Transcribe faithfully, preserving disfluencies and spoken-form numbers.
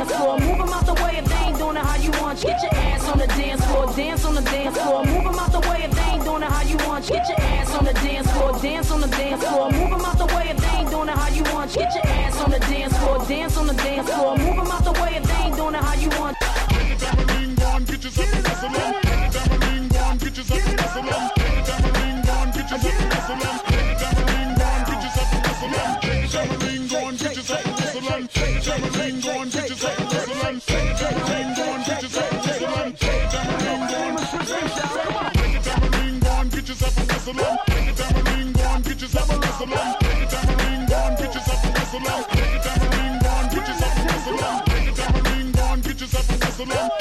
dance floor. Move them out the way if they ain't doing it how you want. Get your ass on the dance floor. Dance on the dance floor. Move them out the way if they ain't doing it how you want. Get your ass on the dance floor. Dance on the dance floor. Move them out the way if they ain't doing it how you want. Get your ass on the dance floor. Dance on the dance floor. Move them out the way if they ain't doing it how you want. Tambourine, go on, get yourself a whistle on. Tambourine, go on, get yourself a whistle on. Tambourine, go on, get yourself a whistle on. Tambourine, go on, get yourself a whistle on. Tambourine, go on, get yourself a whistle on. Tambourine, go on, get yourself a whistle on. Tambourine, go on, get yourself a whistle on. Tambourine, go on, tambourine, go on, get yourself a whistle on. Tambourine, go on, get yourself a whistle on. Tambourine, go on, get yourself a whistle on. Tambourine, go on, get yourself a whistle on. Tambourine, go on, get yourself a whistle on.